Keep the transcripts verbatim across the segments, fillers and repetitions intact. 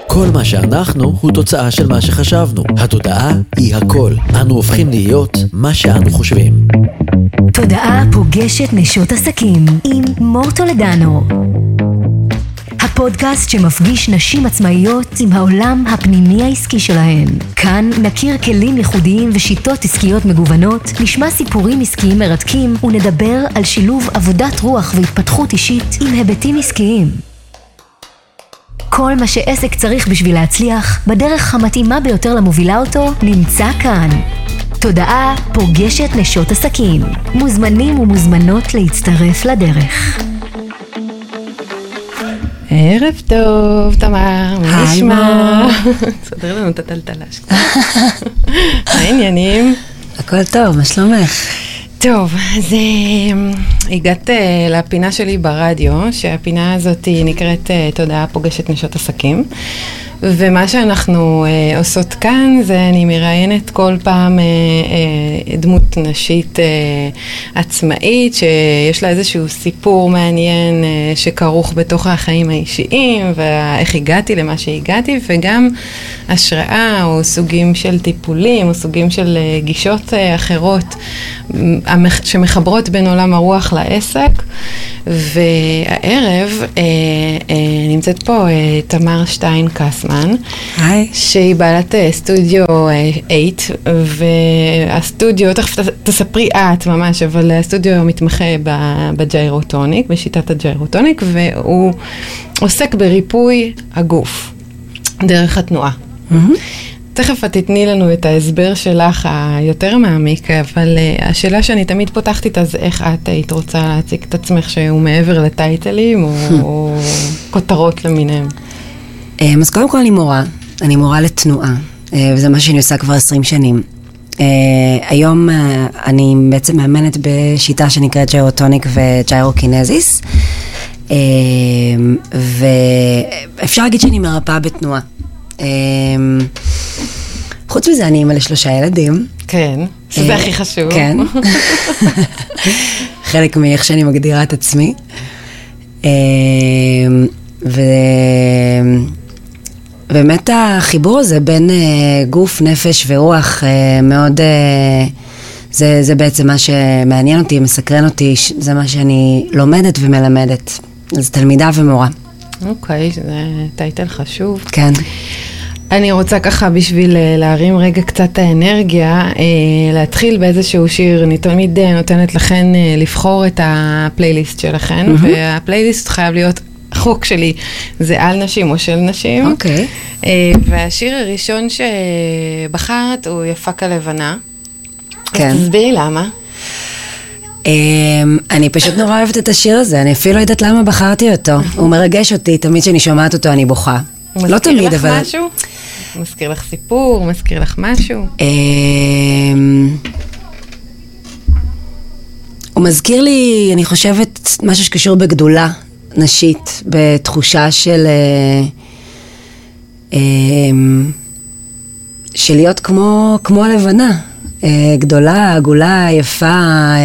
כל מה שאנחנו הוא תוצאה של מה שחשבנו. התודעה היא הכל. אנו הופכים להיות מה שאנו חושבים. תודעה פוגשת נשות עסקים עם מור טולדנו. הפודקאסט שמפגיש נשים עצמאיות עם העולם הפנימי העסקי שלהן. כאן נכיר כלים ייחודיים ושיטות עסקיות מגוונות, נשמע סיפורים עסקיים מרתקים ונדבר על שילוב עבודת רוח והתפתחות אישית עם היבטים עסקיים. כל מה שעסק צריך בשביל להצליח, בדרך המתאימה ביותר למובילה אותו, נמצא כאן. תודעה פוגשת נשות עסקים. מוזמנים ומוזמנות להצטרף לדרך. ערב טוב, תמר, מה נשמע? תסדר לנו את הטלטלה שלך. מה העניינים? הכל טוב, מה שלומך? טוב, אז הגעת לפינה שלי ברדיו, שהפינה הזאת נקראת תודעה פוגשת נשות עסקים. ומה שאנחנו אה, עושות כאן זה אני מראיינת כל פעם אה, אה, דמות נשית אה, עצמאית שיש לה איזשהו סיפור מעניין אה, שכרוך בתוך החיים האישיים ואיך הגעתי למה שהגעתי, וגם השראה או סוגים של טיפולים או סוגים של אה, גישות אה, אחרות שמחברות בין עולם הרוח לעסק. והערב אה, אה, נמצאת פה אה, תמר שטיין קסמן, היי. שהיא בעלת אה, סטודיו אה, אייט, והסטודיו, תכף תספרי את ממש, אבל הסטודיו מתמחה בג'יירוטוניק, בשיטת הג'יירוטוניק, והוא עוסק בריפוי הגוף דרך התנועה. Mm-hmm. תכף את תתני לנו את ההסבר שלך היותר מעמיק, אבל uh, השאלה שאני תמיד פותחת איתה זה איך את היית רוצה להציג את עצמך שהוא מעבר לטייטלים או, או כותרות למיניהם. אז קודם כל אני מורה, אני מורה לתנועה, וזה מה שאני עושה כבר עשרים שנים. היום אני בעצם מאמנת בשיטה שנקראת ג'יירוטוניק וג'יירוקינזיס, ואפשר להגיד שאני מרפאה בתנועה. חוץ מזה אני אימא לשלושה ילדים. כן, שזה הכי חשוב. כן. חלק מאיך שאני מגדירה את עצמי. ובאמת החיבור הזה בין גוף, נפש ורוח מאוד, זה, זה בעצם מה שמעניין אותי, מסקרן אותי, זה מה שאני לומדת ומלמדת. אז תלמידה ומורה. אוקיי, זה טייטל חשוב. כן. אני רוצה ככה בשביל להרים רגע קצת האנרגיה, להתחיל באיזשהו שיר. אני תמיד נותנת לכן לבחור את הפלייליסט שלכן, mm-hmm. והפלייליסט חייב להיות חוק שלי, זה על נשים או של נשים. אוקיי. Okay. והשיר הראשון שבחרת הוא יפה כלבנה. כן. אז תסבירי למה. אני פשוט נורא אוהבת את השיר הזה, אני אפילו לא יודעת למה בחרתי אותו. הוא מרגש אותי, תמיד שאני שומעת אותו אני בוכה. לא תמיד, אבל... הוא מזכיר לך משהו? הוא מזכיר לך סיפור? הוא מזכיר לך משהו? הוא מזכיר לי, אני חושבת, משהו שקשור בגדולה נשית, בתחושה של... של להיות כמו, כמו הלבנה. גדולה, עגולה, יפה,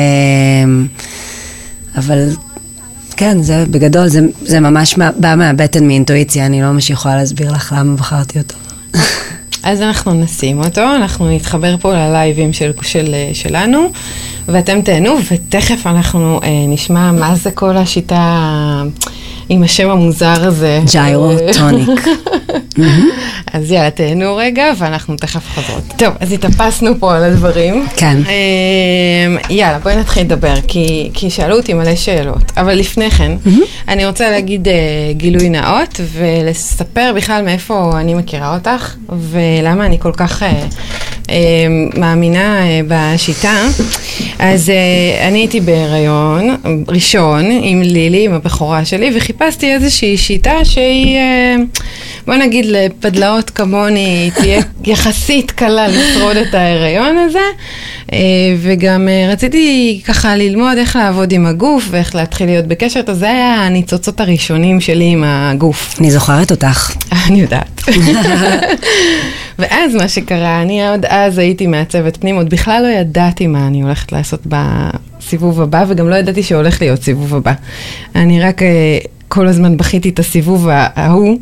אבל... כן, זה בגדול, זה, זה ממש בא מהבטן מאינטואיציה, אני לא ממש יכולה להסביר לך למה בחרתי אותו. אז אנחנו נשים אותו, אנחנו נתחבר פה ללייבים של, של, שלנו, ואתם תהנו, ותכף אנחנו אה, נשמע מה זה כל השיטה עם השם המוזר הזה. ג'יירוטוניק. אז יאללה, תהנו רגע, ואנחנו תכף חוזרות. טוב, אז התאפסנו פה על הדברים. כן. יאללה, בואי נתחיל לדבר, כי, כי שאלו אותי מלא שאלות. אבל לפני כן, אני רוצה להגיד גילוי נאות, ולספר בכלל מאיפה אני מכירה אותך, ולמה אני כל כך מאמינה בשיטה. אז אני הייתי בהיריון ראשון עם לילי, עם הבחורה שלי, וחיפשתי איזושהי שיטה שהיא, בוא נגיד לפדלאות כמוני, תהיה יחסית קלה לשרוד את ההיריון הזה, וגם רציתי ככה ללמוד איך לעבוד עם הגוף ואיך להתחיל להיות בקשר, אז זה היה הניצוצות הראשונים שלי עם הגוף. אני זוכרת אותך. אני יודעת. ואז מה שקרה, אני עוד אז הייתי מעצבת פנים, עוד בכלל לא ידעתי מה אני הולכת לעשות בסיבוב הבא, וגם לא ידעתי שהולך להיות סיבוב הבא. אני רק כל הזמן בכיתי את הסיבוב ההוא,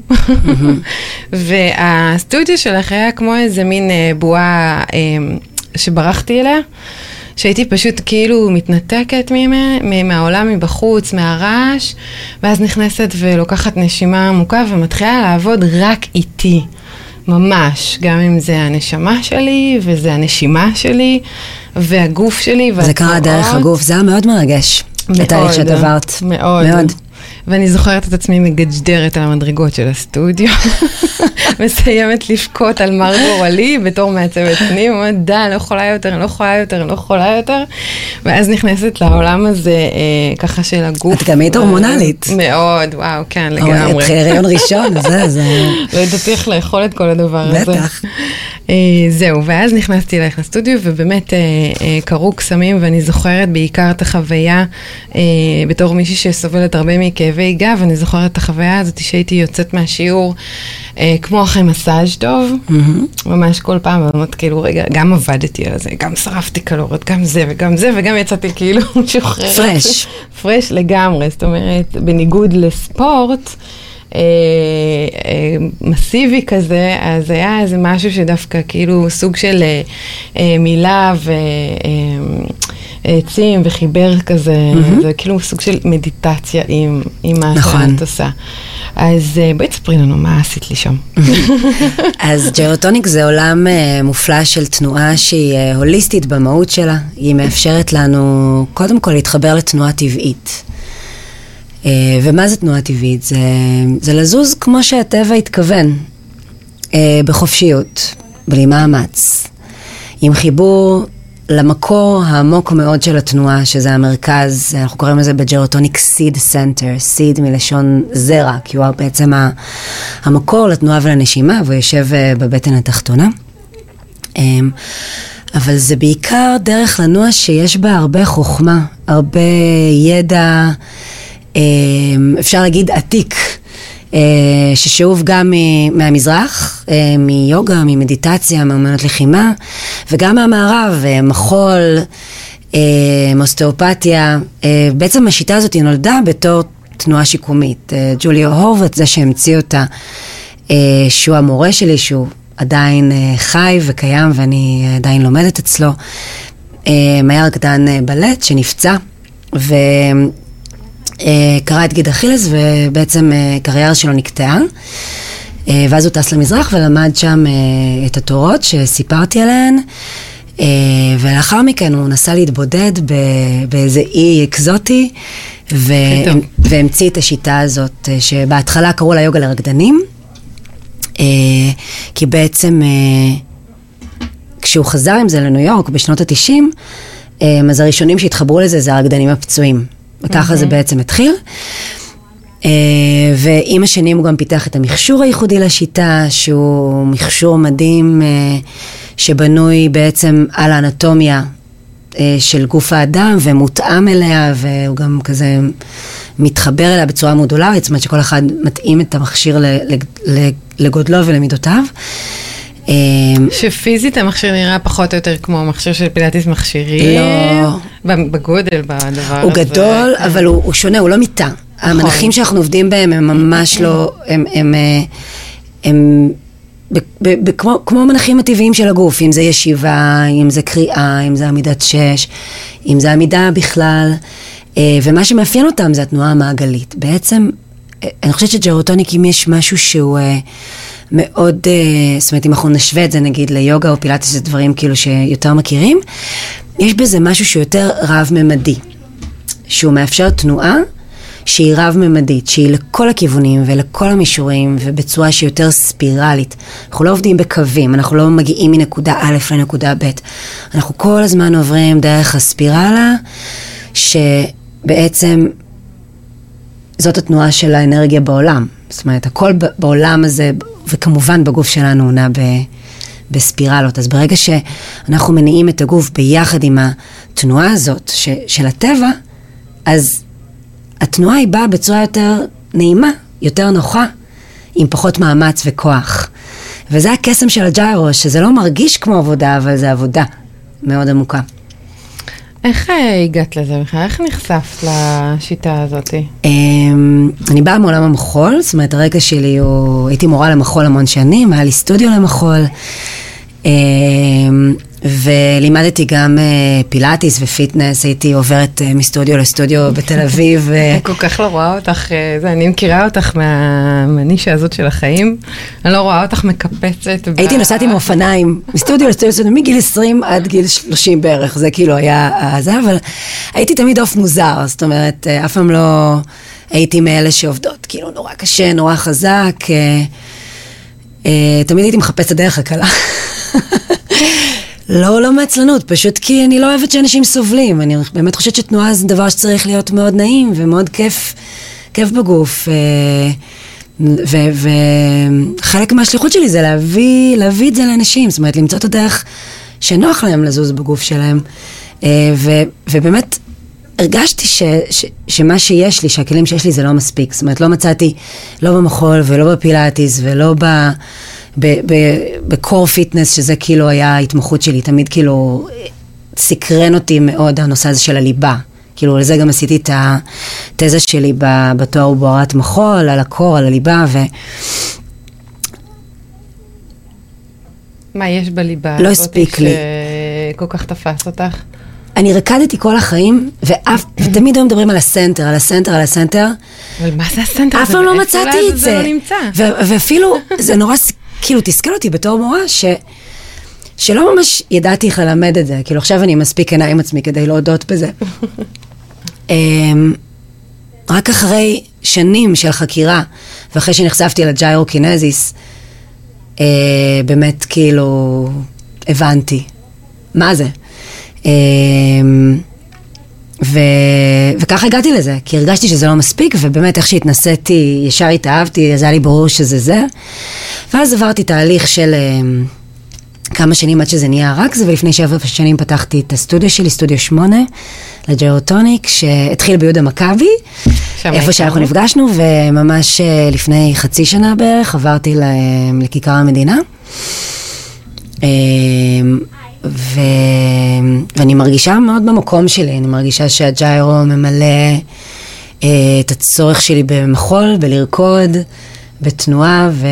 והסטודיו שלך היה כמו איזה מין בועה שברחתי אליה, שהייתי פשוט כאילו מתנתקת מהעולם מבחוץ, מהרעש, ואז נכנסת ולוקחת נשימה עמוקה ומתחילה לעבוד רק איתי, ממש, גם אם זה הנשמה שלי, וזה הנשימה שלי, והגוף שלי, זה קרה דרך הגוף, זה היה מאוד מרגש. בתהליך שאת עברת. מאוד. מאוד. ואני זוכרת את עצמי מגג'דרת על המדרגות של הסטודיו, מסיימת לפקות על מר גורלי בתור מעצבת פנים, אומרת, די, אני לא יכולה יותר, אני לא יכולה יותר, אני לא יכולה יותר, ואז נכנסת לעולם הזה, אה, ככה של הגוף. את גם היית הורמונלית. מאוד, וואו, כן, לגמרי. את הריון ראשון, זה, זה... לא ידעתי איך לאכול את כל הדבר הזה. בטח. אה, זהו, ואז נכנסתי אליך לסטודיו, ובאמת אה, אה, קרו קסמים, ואני זוכרת בעיקר את החוויה, אה, בתור מישהי שסובלת הרבה מכאבי גב, אני זוכרת את החוויה הזאת שהייתי יוצאת מהשיעור, אה, כמו אחרי מסאז' טוב, mm-hmm. ממש כל פעם, ואומרת כאילו, רגע, גם עבדתי על זה, גם שרפתי קלוריות, גם זה וגם זה, וגם יצאתי כאילו שוחררת. פרש. פרש לגמרי, זאת אומרת, בניגוד לספורט, אה, אה, מסיבי כזה, אז היה איזה משהו שדווקא כאילו סוג של אה, אה, מילה ו... אה, עצים וחיבר כזה, mm-hmm. זה כאילו סוג של מדיטציה עם, עם מה נכון. שאת עושה. אז בואי תספרי לנו מה עשית לי שם. אז ג'ירוטוניק זה עולם uh, מופלא של תנועה שהיא uh, הוליסטית במהות שלה. היא מאפשרת לנו קודם כל להתחבר לתנועה טבעית. Uh, ומה זה תנועה טבעית? זה, זה לזוז כמו שהטבע התכוון, uh, בחופשיות, בלי מאמץ, עם חיבור למקור העמוק מאוד של התנועה, שזה המרכז, אנחנו קוראים לזה בג'ירוטוניק סיד סנטר, סיד מלשון זרע, כי הוא בעצם המקור לתנועה ולנשימה, והוא יושב בבטן התחתונה. אבל זה בעיקר דרך לנוע שיש בה הרבה חוכמה, הרבה ידע, אפשר להגיד עתיק, ששאוב גם מהמזרח, מיוגה, ממדיטציה, מאמנות לחימה, וגם מהמערב, מחול, אוסטאופתיה. בעצם השיטה הזאת היא נולדה בתור תנועה שיקומית. ג'וליו הורוביץ, זה שהמציא אותה, שהוא המורה שלי, שהוא עדיין חי וקיים, ואני עדיין לומדת אצלו, היה רקדן בלט שנפצע, ו... קרא את גיד אכילס, ובעצם קריירה שלו נקטעה, ואז הוא טס למזרח ולמד שם את התורות שסיפרתי עליהן, ולאחר מכן הוא נסע להתבודד באיזה אי אקזוטי, והמציא את השיטה הזאת, שבהתחלה קראו לה יוגה לרקדנים, כי בעצם כשהוא חזר עם זה לניו יורק בשנות ה-תשעים, אז הראשונים שהתחברו לזה זה הרקדנים הפצועים. וככה זה בעצם התחיל. ועם השנים הוא גם פיתח את המכשור הייחודי לשיטה, שהוא מכשור מדהים, שבנוי בעצם על האנטומיה של גוף האדם, ומותאם אליה, והוא גם כזה מתחבר אליה בצורה מודולרית, זאת אומרת שכל אחד מתאים את המכשיר לגודלו ולמידותיו. שפיזית המכשיר נראה פחות או יותר כמו המכשיר של פילאטיס מכשירי. לא. בגודל, בדבר. הוא גדול, אבל הוא שונה, הוא לא מיטה. המנחים שאנחנו עובדים בהם הם ממש לא, הם כמו המנחים הטבעיים של הגוף, אם זה ישיבה, אם זה קריאה, אם זה עמידת שש, אם זה עמידה בכלל, ומה שמאפיין אותם זה התנועה המעגלית. בעצם, אני חושבת שג'ירוטוניק, אם יש משהו שהוא מאוד, זאת אומרת, אם אנחנו נשווה את זה נגיד ליוגה או פילאטיס, זה דברים כאילו שיותר מכירים, יש בזה משהו שיותר רב-ממדי, שהוא מאפשר תנועה שהיא רב-ממדית, שהיא לכל הכיוונים ולכל המישורים, ובצורה שהיא יותר ספירלית. אנחנו לא עובדים בקווים, אנחנו לא מגיעים מנקודה א' לנקודה ב'. אנחנו כל הזמן עוברים דרך הספירלה, שבעצם זאת התנועה של האנרגיה בעולם. זאת אומרת, הכל בעולם הזה, וכמובן בגוף שלנו הוא נע ב... בספירלות. אז ברגע שאנחנו מניעים את הגוף ביחד עם התנועה הזאת ש... של הטבע, אז התנועה היא באה בצורה יותר נעימה, יותר נוחה, עם פחות מאמץ וכוח. וזה הקסם של הג'יירו, שזה לא מרגיש כמו עבודה, אבל זה עבודה מאוד עמוקה. איך הגעת לזה בכלל? איך נחשפת לשיטה הזאת? אני באה מעולם המחול, זאת אומרת, הרקע שלי הוא, הייתי מורה למחול המון שנים, היה לי סטודיו למחול, ולימדתי גם פילאטיס ופיטנס, הייתי עוברת מסטודיו לסטודיו בתל אביב. אני כל כך לא רואה אותך, אני מכירה אותך מהנישה הזאת של החיים, אני לא רואה אותך מקפצת. הייתי נוסעת עם אופניים, מסטודיו לסטודיו, מגיל עשרים עד גיל שלושים בערך, זה כאילו היה זה, אבל הייתי תמיד אוף מוזר, זאת אומרת, אף פעם לא הייתי מאלה שעובדות, כאילו נורא קשה, נורא חזק, תמיד הייתי מחפשת דרך הקלה. לא, לא מעצלנות, פשוט כי אני לא אוהבת שאנשים סובלים. אני באמת חושבת שתנועה זה דבר שצריך להיות מאוד נעים ומאוד כיף, כיף בגוף. וחלק מהשליחות שלי זה להביא, להביא את זה לאנשים, זאת אומרת, למצוא את הדרך שנוח להם לזוז בגוף שלהם. ו, ובאמת הרגשתי ש, ש, שמה שיש לי, שהכלים שיש לי זה לא מספיק. זאת אומרת, לא מצאתי, לא במחול ולא בפילאטיס ולא ב... בקור פיטנס, שזה כאילו היה ההתמחות שלי, תמיד כאילו סקרן אותי מאוד הנושא הזה של הליבה. כאילו לזה גם עשיתי את התזה שלי בתואר ובהוראת מחול, על הקור, על הליבה, ו... מה יש בליבה? לא הספיק לי. שכל כך תפס אותך? אני רקדתי כל החיים, ואף, ותמיד היום מדברים על הסנטר, על הסנטר, על הסנטר. אבל מה זה הסנטר? אף פעם לא מצאתי את זה. זה לא נמצא. ואפילו, זה נורא... כאילו, תסכל אותי בתור מורה, ש... שלא ממש ידעתי איך ללמד את זה. כאילו, עכשיו אני מספיק עיניי עם עצמי כדי להודות בזה. רק אחרי שנים של חקירה, ואחרי שנחשפתי לג'יירוקינזיס, באמת, כאילו, הבנתי. מה זה? ו... וככה הגעתי לזה, כי הרגשתי שזה לא מספיק, ובאמת איך שהתנסיתי, ישר התאהבתי, אז היה לי ברור שזה זה. ואז עברתי תהליך של um, כמה שנים עד שזה נהיה רק זה, ולפני שבע שנים פתחתי את הסטודיו שלי, סטודיו שמונה, לג'ירוטוניק, שהתחיל ביהודה מכבי, איפה שאנחנו נפגשנו, וממש לפני חצי שנה בערך עברתי לכיכר המדינה. ו... ואני מרגישה מאוד במקום שלי, אני מרגישה שהג'יירו ממלא אה, את הצורך שלי במחול, בלרקוד, בתנועה, ו...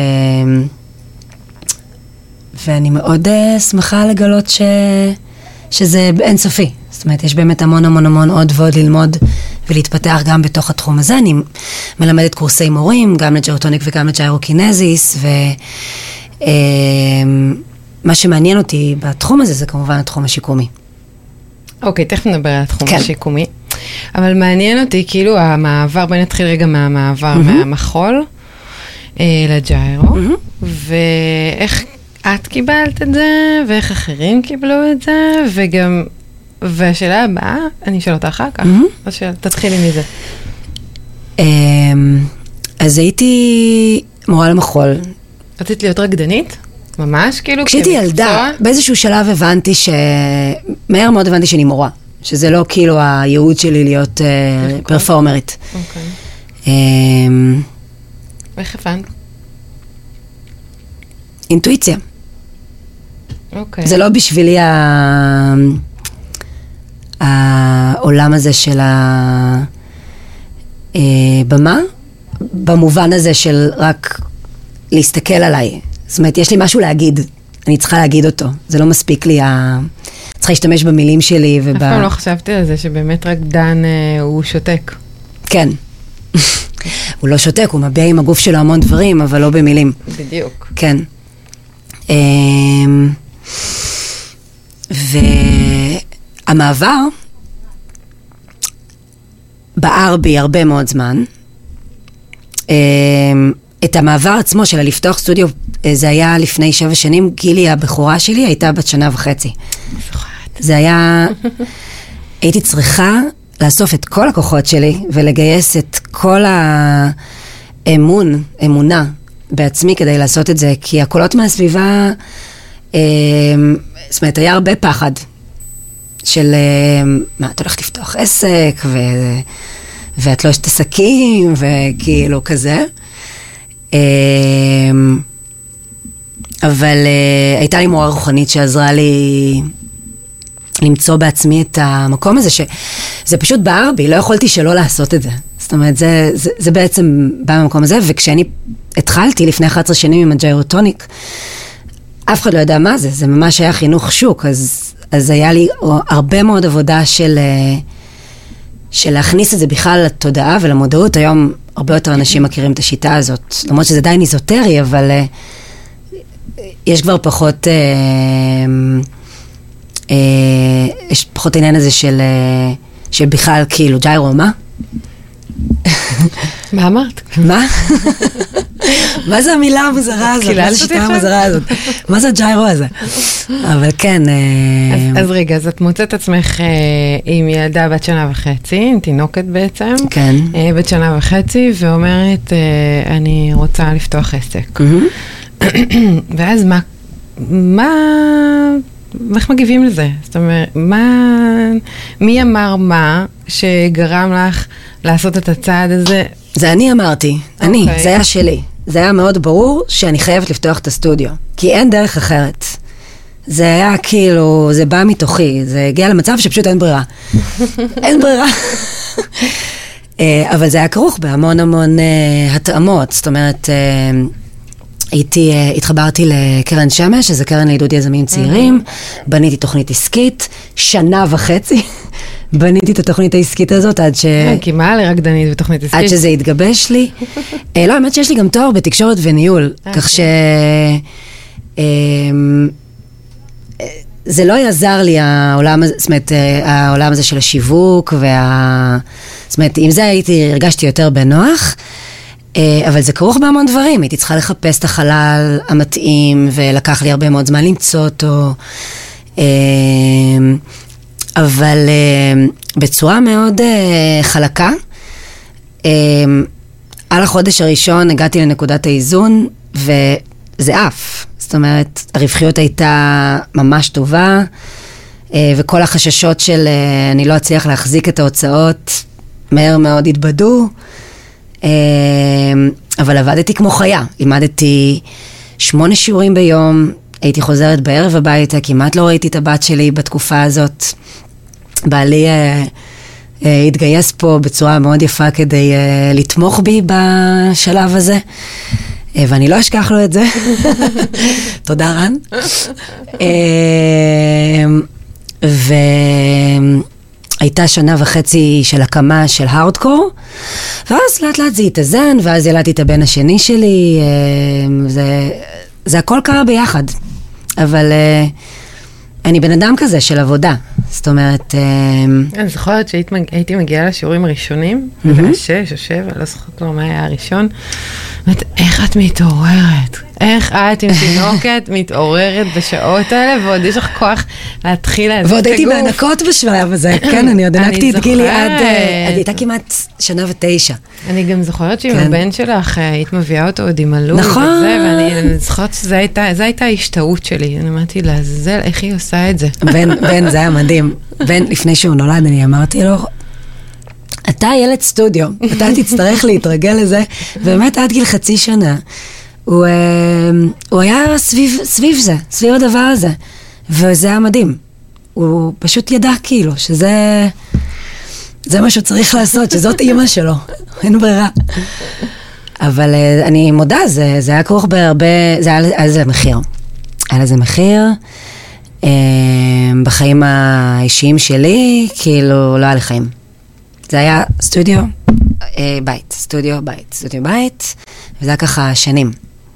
ואני מאוד אה, שמחה לגלות ש... שזה אינסופי. זאת אומרת, יש באמת המון המון המון עוד ועוד ללמוד ולהתפתח גם בתוך התחום הזה. אני מלמדת קורסי מורים, גם לג'ירוטוניק וגם לג'יירוקינזיס, ו... אה, מה שמעניין אותי בתחום הזה זה כמובן התחום השיקומי. אוקיי, תכף נדבר על התחום השיקומי. אבל מעניין אותי, כאילו, המעבר, בואי נתחיל רגע מהמעבר, מהמחול לג'יירו, ואיך את קיבלת את זה, ואיך אחרים קיבלו את זה, וגם, והשאלה הבאה, אני אשאל אותה אחר כך, אז תתחילי מזה. אז הייתי מורה למחול. רצית להיות רקדנית? ממש, כאילו, כשהייתי ילדה, באיזשהו שלב הבנתי ש... מהר מאוד הבנתי שאני מורה, שזה לא כאילו הייעוד שלי להיות פרפורמרית. אוקיי. איך הבנת? אינטואיציה. אוקיי. זה לא בשבילי העולם הזה של הבמה, במובן הזה של רק להסתכל עליי. זאת אומרת, יש לי משהו להגיד, אני צריכה להגיד אותו. זה לא מספיק לי, צריכה להשתמש במילים שלי. אף פעם לא חשבתי על זה, שבאמת רק דן הוא שותק. כן. הוא לא שותק, הוא מביע עם הגוף שלו המון דברים, אבל לא במילים. בדיוק. כן. והמעבר בער בי הרבה מאוד זמן. את המעבר עצמו של לפתוח סטודיו, זה היה לפני שבע שנים, גילי הבכורה שלי הייתה בת שנה וחצי. זה היה, הייתי צריכה לאסוף את כל הכוחות שלי, ולגייס את כל האמון, אמונה בעצמי כדי לעשות את זה, כי הקולות מהסביבה, זאת אומרת, היה הרבה פחד של, מה, את הולכת לפתוח עסק, ו, ואת לא שתסכים, וכאילו כזה. אבל הייתה לי מורה רוחנית שעזרה לי למצוא בעצמי את המקום הזה, שזה פשוט בער בי, לא יכולתי שלא לעשות את זה. זאת אומרת, זה, זה, זה בעצם בא מהמקום הזה, וכשאני התחלתי לפני אחת עשרה שנים עם הג'יירוטוניק, אף אחד לא יודע מה זה, זה ממש היה חינוך שוק, אז, אז היה לי הרבה מאוד עבודה של, של להכניס את זה בכלל לתודעה ולמודעות. היום הרבה יותר אנשים מכירים את השיטה הזאת, למרות שזה די איזוטרי, אבל יש כבר פחות, יש פחות עניין הזה של, של בכלל כאילו ג'יירו, מה? מה אמרת? מה? מה זה המילה המוזרה הזאת? מה זה השיטה המוזרה הזאת? מה זה הג'יירו הזה? אבל כן. אז רגע, אז את מוצאת עצמך עם ילדה בת שנה וחצי, עם תינוקת בעצם. כן. בת שנה וחצי, ואומרת, אני רוצה לפתוח עסק. ואז מה, מה, איך מגיבים לזה? זאת אומרת, מה, מי אמר מה שגרם לך לעשות את הצעד הזה? זה אני אמרתי, אני, זה היה שלי. זה היה מאוד ברור שאני חייבת לפתוח את הסטודיו, כי אין דרך אחרת. זה היה כאילו, זה בא מתוכי, זה הגיע למצב שפשוט אין ברירה. אין ברירה. אבל זה היה כרוך בהמון המון התאמות, זאת אומרת, הייתי, התחברתי לקרן שמש, שזה קרן לעידוד יזמים צעירים, בניתי תוכנית עסקית, שנה וחצי, בניתי את התוכנית העסקית הזאת עד ש... כי מה לרקדנית בתוכנית עסקית? עד שזה התגבש לי. לא, האמת שיש לי גם תואר בתקשורת וניהול, כך ש... זה לא יעזר לי העולם הזה, זאת אומרת, העולם הזה של השיווק, וה... זאת אומרת, עם זה הייתי, הרגשתי יותר בנוח, אבל זה כרוך בהמון דברים, הייתי צריכה לחפש את החלל המתאים, ולקח לי הרבה מאוד זמן למצוא אותו, אבל בצורה מאוד חלקה, על החודש הראשון הגעתי לנקודת האיזון, וזה אף, זאת אומרת, הרווחיות הייתה ממש טובה, וכל החששות של אני לא אצליח להחזיק את ההוצאות, מהר מאוד התבדו, אבל עבדתי כמו חיה, לימדתי שמונה שיעורים ביום, הייתי חוזרת בערב הביתה, כמעט לא ראיתי את הבת שלי בתקופה הזאת, בעלי התגייס פה בצורה מאוד יפה כדי לתמוך בי בשלב הזה, ואני לא אשכח לו את זה. תודה רן. והייתה שנה וחצי של הקמה של הארדקור, ואז לאט לאט זה התאזן, ואז ילדתי את הבן השני שלי, זה, זה הכל קרה ביחד. אבל אני בן אדם כזה של עבודה, זאת אומרת... אני זוכרת שהייתי מגיעה לשיעורים הראשונים, זה שש או שבע, לא זוכרת לו מה היה הראשון, אומרת, איך את מתעוררת? איך את עם תינוקת מתעוררת בשעות האלה, ועוד יש לך כוח להתחיל להזיז את הגוף. ועוד הייתי בהנקות בשלב הזה, כן, אני עוד הנקתי את גילי עד, הייתה כמעט שנה ותשע. אני גם זוכרת שעם הבן שלך, היית מביאה אותו עוד עם הלום, נכון. ואני זוכרת שזו הייתה ההשתאות שלי, אני אמרתי לעזל, איך היא עושה את זה? בן, זה היה מדהים. בן, לפני שהוא נולד, אני אמרתי לו, אתה ילד סטודיו, אתה תצטרך להתרגל לזה, באמת עד גיל חצי שנה. הוא, הוא היה סביב, סביב זה, סביב הדבר הזה, וזה היה מדהים. הוא פשוט ידע כאילו שזה, זה מה שהוא צריך לעשות, שזאת אימא שלו, אין ברירה. אבל אני מודה, זה, זה היה כרוך בהרבה, זה היה, היה לזה מחיר. היה לזה מחיר, בחיים האישיים שלי, כאילו לא היה לי חיים. זה היה סטודיו, בית, סטודיו, בית, סטודיו, בית, וזה היה ככה שנים.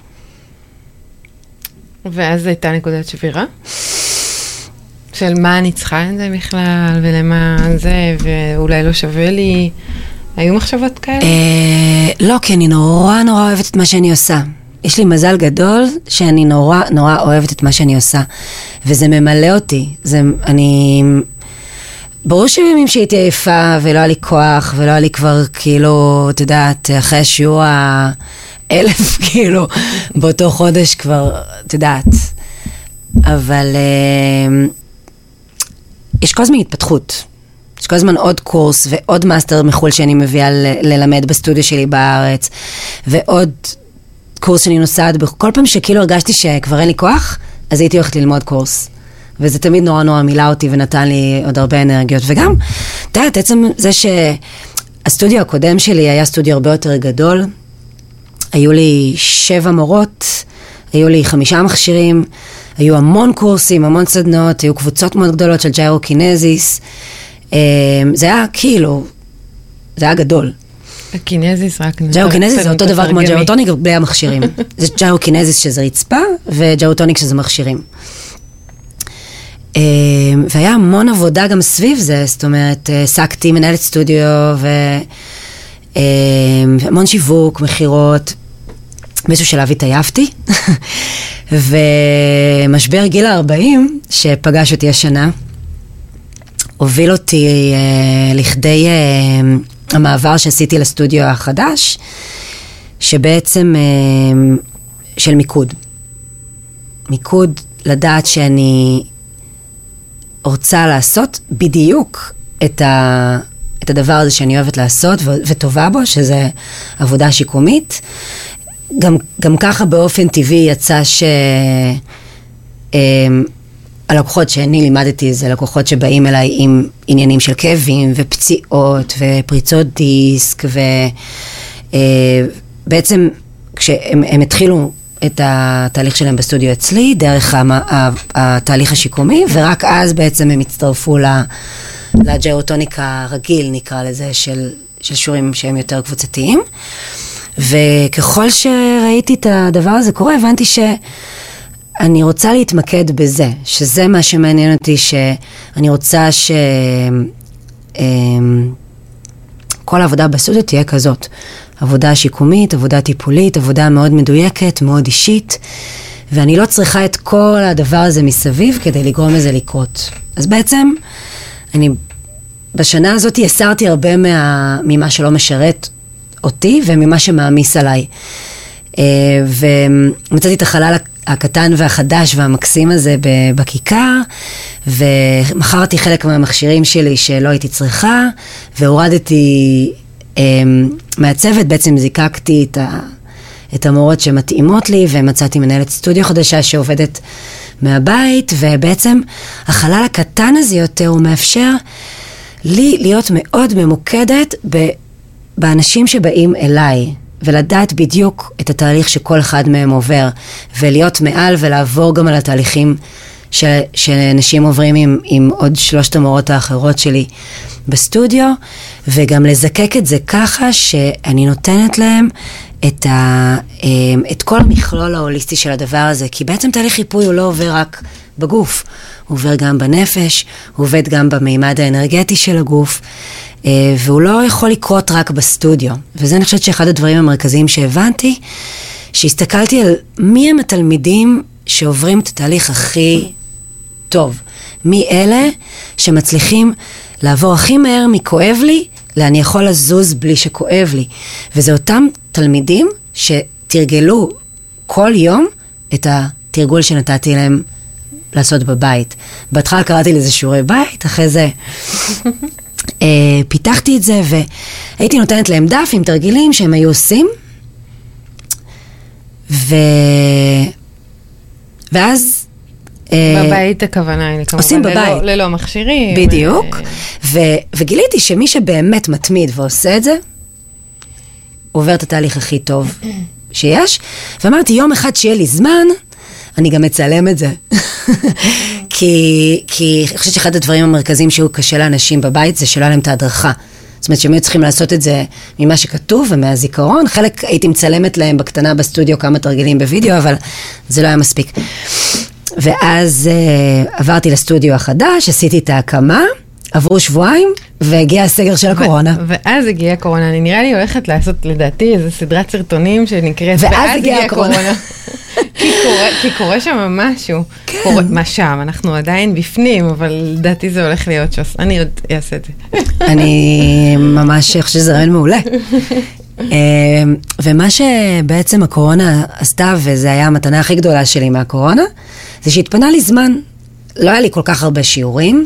ואז הייתה נקודת שבירה? של מה אני צריכה את זה בכלל, ולמה זה, ואולי לא שווה לי. היו מחשבות כאלה? לא, כי אני נורא נורא אוהבת את מה שאני עושה. יש לי מזל גדול שאני נורא נורא אוהבת את מה שאני עושה. וזה ממלא אותי. זה, אני... ברור שבימים שהייתי עייפה, ולא היה לי כוח, ולא היה לי כבר כאילו, את יודעת, אחרי השיעור ה... אלף כאילו, באותו חודש כבר, את יודעת. אבל אה, יש כל הזמן התפתחות. יש כל הזמן עוד קורס ועוד מאסטר מחול שאני מביאה ל- ללמד בסטודיו שלי בארץ, ועוד קורס שאני נוסעת, כל פעם שכאילו הרגשתי שכבר אין לי כוח, אז הייתי הולכת ללמוד קורס. וזה תמיד נורא נורא מילא אותי ונתן לי עוד הרבה אנרגיות. וגם, אתה יודעת, עצם זה שהסטודיו הקודם שלי היה סטודיו הרבה יותר גדול, היו לי שבע מורות, היו לי חמישה מכשירים, היו המון קורסים, המון סדנות, היו קבוצות מאוד גדולות של ג'יירוקינזיס. זה היה כאילו, זה היה גדול. הקינזיס רק... ג'יירוקינזיס זה אותו דבר כמו ג'יירוטוניק בלי המכשירים. זה ג'יירוקינזיס שזה רצפה, וג'יירוטוניק שזה מכשירים. והיה המון עבודה גם סביב זה, זאת אומרת, סקתי מנהלת סטודיו, והמון שיווק, מחירות, באיזשהו שלב התעייפתי, ומשבר גיל ה-ארבעים, שפגש אותי השנה, הוביל אותי אה, לכדי אה, המעבר שעשיתי לסטודיו החדש, שבעצם אה, של מיקוד. מיקוד לדעת שאני רוצה לעשות בדיוק את, ה, את הדבר הזה שאני אוהבת לעשות ו, וטובה בו, שזה עבודה שיקומית. גם, גם ככה באופן טבעי יצא ש... אה, הלקוחות שאני לימדתי זה לקוחות שבאים אליי עם עניינים של כאבים ופציעות ופריצות דיסק, ובעצם כשהם הם התחילו את התהליך שלהם בסטודיו אצלי, דרך התהליך השיקומי, ורק אז בעצם הם הצטרפו לג'יירוטוניק הרגיל, נקרא לזה, של, של שיעורים שהם יותר קבוצתיים. וככל שראיתי את הדבר הזה קורה, הבנתי ש... אני רוצה להתמקד בזה, שזה מה שמעניין אותי, שאני רוצה שכל העבודה בסטודיו תהיה כזאת. עבודה שיקומית, עבודה טיפולית, עבודה מאוד מדויקת, מאוד אישית, ואני לא צריכה את כל הדבר הזה מסביב כדי לגרום לזה לקרות. אז בעצם, אני בשנה הזאת הסרתי הרבה מה, ממה שלא משרת אותי וממה שמאמיס עליי. ומצאתי את החלל הקטן והחדש והמקסים הזה בכיכר, ומחרתי חלק מהמכשירים שלי שלא הייתי צריכה, והורדתי מהצוות, בעצם זיקקתי את, ה, את המורות שמתאימות לי, ומצאתי מנהלת סטודיו חדשה שעובדת מהבית, ובעצם החלל הקטן הזה יותר הוא מאפשר לי להיות מאוד ממוקדת באנשים שבאים אליי, ולדעת בדיוק את התהליך שכל אחד מהם עובר, ולהיות מעל ולעבור גם על התהליכים ש, שאנשים עוברים עם, עם עוד שלושת המורות האחרות שלי בסטודיו, וגם לזקק את זה ככה שאני נותנת להם את, ה, את כל המכלול ההוליסטי של הדבר הזה, כי בעצם תהליך חיפוי הוא לא עובר רק בגוף, הוא עובר גם בנפש, הוא עובד גם במימד האנרגטי של הגוף, והוא לא יכול לקרות רק בסטודיו. וזה אני חושבת שאחד הדברים המרכזיים שהבנתי, שהסתכלתי על מי הם התלמידים שעוברים את התהליך הכי טוב. מי אלה שמצליחים לעבור הכי מהר מכואב לי, לאני יכול לזוז בלי שכואב לי. וזה אותם תלמידים שתרגלו כל יום את התרגול שנתתי להם לעשות בבית. בהתחלה קראתי לזה שיעורי בית, אחרי זה... Uh, פיתחתי את זה, והייתי נותנת להם דף עם תרגילים שהם היו עושים, ו... ואז... בבית הכוונה היא כמובן, עושים בבית. ללא, ללא מכשירים. בדיוק, ו... וגיליתי שמי שבאמת מתמיד ועושה את זה, עובר את התהליך הכי טוב שיש, ואמרתי, יום אחד שיהיה לי זמן, אני גם אצלם את זה. כי, כי אני חושבת שאחד הדברים המרכזיים שהוא קשה לאנשים בבית, זה שלא להם את ההדרכה. זאת אומרת שהם היו צריכים לעשות את זה ממה שכתוב ומהזיכרון. חלק הייתי מצלמת להם בקטנה בסטודיו כמה תרגילים בווידאו, אבל זה לא היה מספיק. ואז uh, עברתי לסטודיו החדש, עשיתי את ההקמה, עברו שבועיים, והגיע הסגר של הקורונה. ואז הגיעה הקורונה. אני נראה לי הולכת לעשות, לדעתי, איזו סדרת סרטונים שנקראת, ואז הגיעה הקורונה. כי קורה שם משהו. מה שם? אנחנו עדיין בפנים, אבל לדעתי זה הולך להיות שוס. אני עוד אעשה את זה. אני ממש חושבת שזה רעיון מעולה. ומה שבעצם הקורונה עשתה, וזה היה המתנה הכי גדולה שלי מהקורונה, זה שהתפנה לי זמן. לא היה לי כל כך הרבה שיעורים.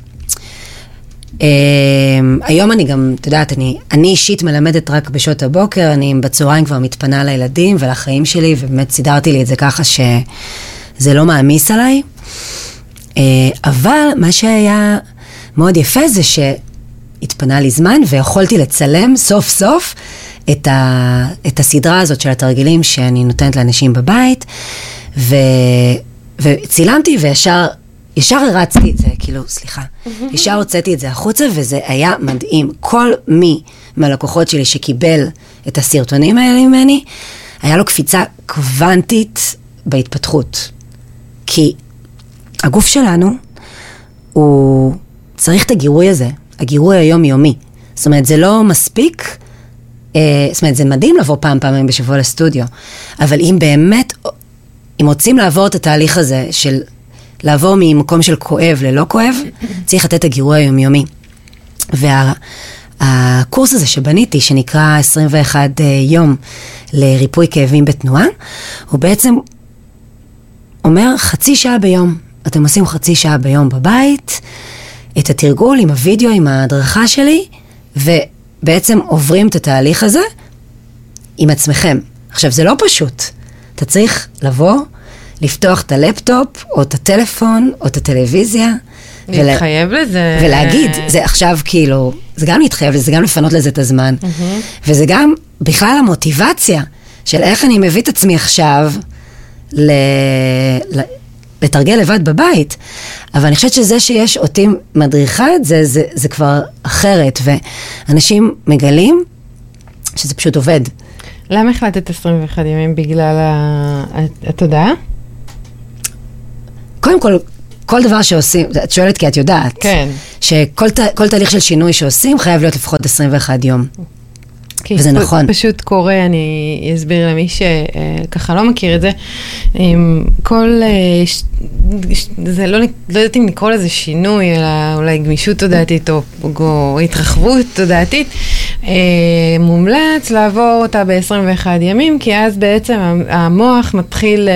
היום אני גם, אתה יודעת, אני, אני אישית מלמדת רק בשעות הבוקר, אני בצהריים כבר מתפנה לילדים ולחיים שלי, ובאמת סידרתי לי את זה ככה שזה לא מעמיס עליי. אבל מה שהיה מאוד יפה זה שהתפנה לי זמן ויכולתי לצלם סוף סוף את, ה, את הסדרה הזאת של התרגילים שאני נותנת לאנשים בבית, ו, וצילמתי וישר ישר הרצתי את זה, כאילו, סליחה, ישר הוצאתי את זה החוצה, וזה היה מדהים. כל מי מהלקוחות שלי שקיבל את הסרטונים האלה ממני, היה לו קפיצה קוונטית בהתפתחות. כי הגוף שלנו, הוא צריך את הגירוי הזה, הגירוי היומיומי. זאת אומרת, זה לא מספיק, זאת אומרת, זה מדהים לבוא פעם פעמים בשבוע לסטודיו, אבל אם באמת, אם רוצים לעבור את התהליך הזה של לעבור ממקום של כואב ללא כואב, צריך לתת את הגירוי היומיומי. והקורס הזה שבניתי, שנקרא עשרים ואחד יום לריפוי כאבים בתנועה, הוא בעצם אומר חצי שעה ביום. אתם עושים חצי שעה ביום בבית, את התרגול עם הוידאו, עם ההדרכה שלי, ובעצם עוברים את התהליך הזה עם עצמכם. עכשיו, זה לא פשוט. אתה צריך לבוא, לפתוח את הלפטופ, או את הטלפון, או את הטלוויזיה. להתחייב ולה... לזה. ולהגיד, זה עכשיו כאילו, זה גם להתחייב לזה, זה גם לפנות לזה את הזמן. Mm-hmm. וזה גם בכלל המוטיבציה של איך אני מביא את עצמי עכשיו ל... ל... לתרגל לבד בבית. אבל אני חושבת שזה שיש אותי מדריכה את זה, זה, זה כבר אחרת. ואנשים מגלים שזה פשוט עובד. למה החלטת עשרים ואחד ימים בגלל התודעה? קודם כל, כל דבר שעושים, את שואלת כי את יודעת, כן. שכל ת, כל תהליך של שינוי שעושים חייב להיות לפחות עשרים ואחד יום. וזה נכון. פשוט קורה, אני אסביר למי שככה לא מכיר את זה, כל, זה לא, לא יודעת אם לקרוא לזה שינוי, אלא אולי גמישות תודעתית או, או התרחבות תודעתית, מומלץ לעבור אותה ב-עשרים ואחד ימים, כי אז בעצם המוח מתחיל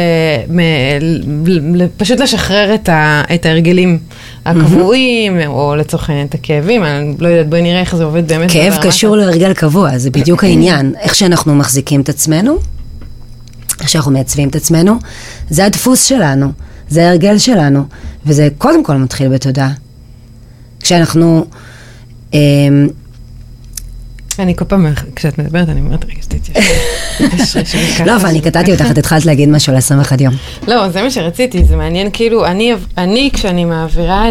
פשוט לשחרר את ההרגלים הקבועים, או לצורך העניין את הכאבים, אני לא יודעת, בואי נראה איך זה עובד באמת. כאב קשור להרגל קבוע, זה בדיוק העניין. איך שאנחנו מחזיקים את עצמנו, איך שאנחנו מעצבים את עצמנו, זה הדפוס שלנו, זה ההרגל שלנו, וזה קודם כל מתחיל בתודעה. כשאנחנו... אני כל פעם, כשאת מדברת, אני אומרת, רגע, שתתיישב. לא, אבל אני קטעתי אותך, את התחלת להגיד משהו על עשרים ואחד יום. לא, זה מה שרציתי, זה מעניין, כאילו, אני, כשאני מעבירה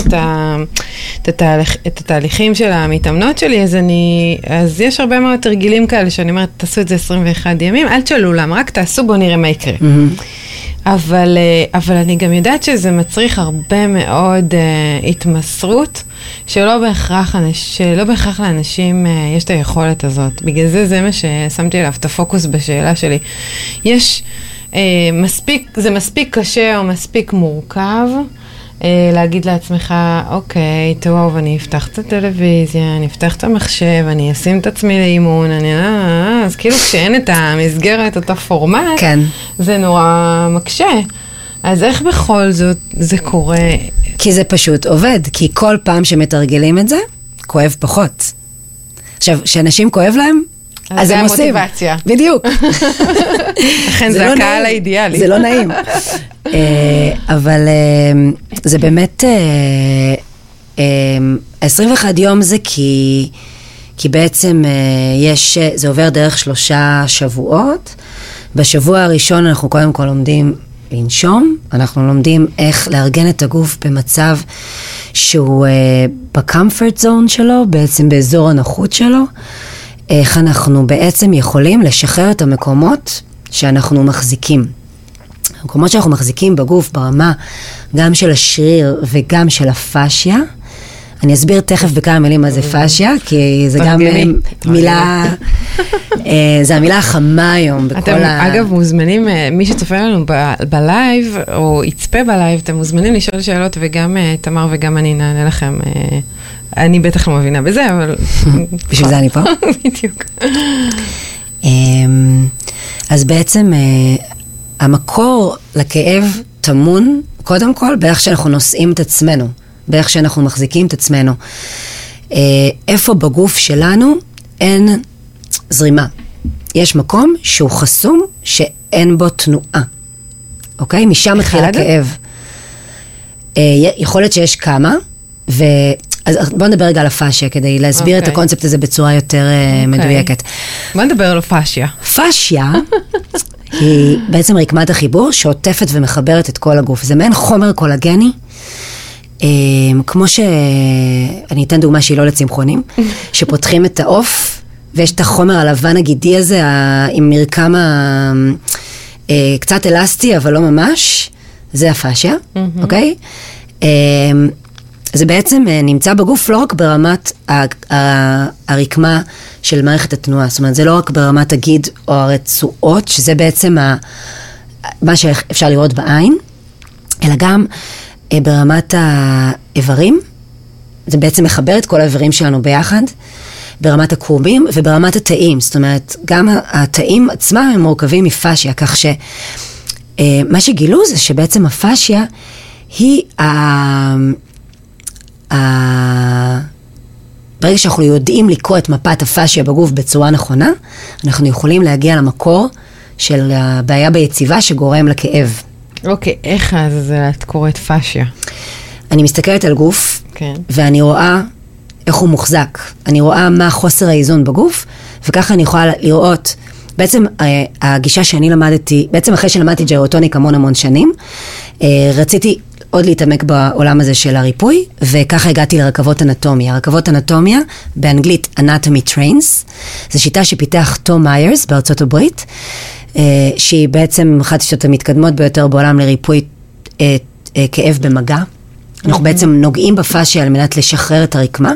את התהליכים של המתאמנות שלי, אז יש הרבה מאוד תרגילים כאלה, שאני אומרת, תעשו את זה עשרים ואחד ימים, אל תשאלו למה, רק תעשו, בואו נראה מה יקרה. אבל, אבל אני גם יודעת שזה מצריך הרבה מאוד uh, התמסרות, שלא בהכרח, שלא בהכרח לאנשים uh, יש את היכולת הזאת. בגלל זה זה מה ששמתי עליו את הפוקוס בשאלה שלי. יש uh, מספיק, זה מספיק קשה או מספיק מורכב, uh, להגיד לעצמך, אוקיי, טוב, אני אפתח את הטלוויזיה, אני אפתח את המחשב, אני אשים את עצמי לאימון, אני... אז כאילו כשאין את המסגרת, את הפורמט, כן. זה נורא מקשה. אז איך בכל זאת זה קורה? כי זה פשוט עובד, כי כל פעם שמתרגלים את זה, כואב פחות. עכשיו, כשאנשים כואב להם, אז הם עושים. זה המוטיבציה. בדיוק. לכן זה הקהל האידיאלי. זה לא נעים. אבל זה באמת, עשרים ואחד יום זה כי, כי בעצם יש, זה עובר דרך שלושה שבועות. בשבוע הראשון אנחנו קודם כל לומדים לנשום, אנחנו לומדים איך לארגן את הגוף במצב שהוא בקומפורט זון שלו, בעצם באזור הנוחות שלו, איך אנחנו בעצם יכולים לשחרר את המקומות שאנחנו מחזיקים. המקומות שאנחנו מחזיקים בגוף ברמה גם של השריר וגם של הפאשיה. אני אסביר תכף בכמה מילים מה זה פאשיה, כי זה גם מילה, זה המילה החמה היום בכל ה... אתם אגב מוזמנים, מי שצופה לנו בלייב, או יצפה בלייב, אתם מוזמנים לשאול שאלות, וגם תמר וגם אני נענה לכם. אני בטח לא מבינה בזה, אבל... בשביל זה אני פה. בדיוק. אז בעצם המקור לכאב תמון, קודם כל, באיך שאנחנו נושאים את עצמנו. באיך שאנחנו מחזיקים את עצמנו. איפה בגוף שלנו אין זרימה. יש מקום שהוא חסום, שאין בו תנועה. אוקיי? משם מתחיל הכאב. יכול להיות שיש כמה, ו... אז בוא נדבר רגע על הפאשיה, כדי להסביר את הקונספט הזה בצורה יותר מדויקת. בוא נדבר על הפאשיה. פאשיה היא בעצם רקמת החיבור שעוטפת ומחברת את כל הגוף. זה מעין חומר קולגני, כמו ש... אני אתן דוגמה שהיא לא לצמחונים, שפותחים את העוף, ויש את החומר הלבן הגידי הזה, עם מרקם קצת אלסטי, אבל לא ממש, זה הפאשיה, אוקיי? זה בעצם נמצא בגוף לא רק ברמת הרקמה של מערכת התנועה, זאת אומרת, זה לא רק ברמת הגיד או הרצועות, שזה בעצם מה שאפשר לראות בעין, אלא גם ברמת האיברים, זה בעצם מחבר את כל האיברים שלנו ביחד, ברמת הקרובים וברמת התאים, זאת אומרת, גם התאים עצמם הם מורכבים מפאשיה, כך שמה שגילו זה שבעצם הפאשיה היא ה... ברגע שאנחנו יודעים לקרוא את מפת הפאשיה בגוף בצורה נכונה, אנחנו יכולים להגיע למקור של הבעיה ביציבה שגורם לכאב. אוקיי, איך אז את קוראת פאשיה? אני מסתכלת על גוף, כן. ואני רואה איך הוא מוחזק. אני רואה מה חוסר האיזון בגוף, וככה אני יכולה לראות, בעצם הגישה שאני למדתי, בעצם אחרי שלמדתי ג'ירוטוניק המון המון שנים, רציתי עוד להתעמק בעולם הזה של הריפוי, וככה הגעתי לרכבות אנטומיה. רכבות אנטומיה, באנגלית Anatomy Trains, זו שיטה שפיתח תום מיירס בארצות הברית, שהיא בעצם אחת השיטות המתקדמות ביותר בעולם לריפוי כאב במגע. אנחנו בעצם נוגעים בפאשיה על מנת לשחרר את הרקמה,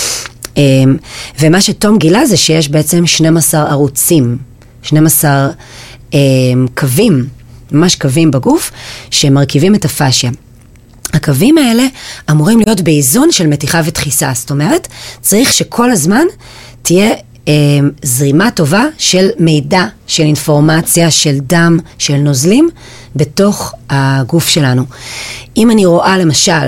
ומה שתום גילה זה שיש בעצם שנים עשר ערוצים, שנים עשר קווים, ממש קווים בגוף, שמרכיבים את הפאשיה. הקווים האלה אמורים להיות באיזון של מתיחה ודחיסה, זאת אומרת, צריך שכל הזמן תהיה אה, זרימה טובה של מידע, של אינפורמציה, של דם, של נוזלים, בתוך הגוף שלנו. אם אני רואה למשל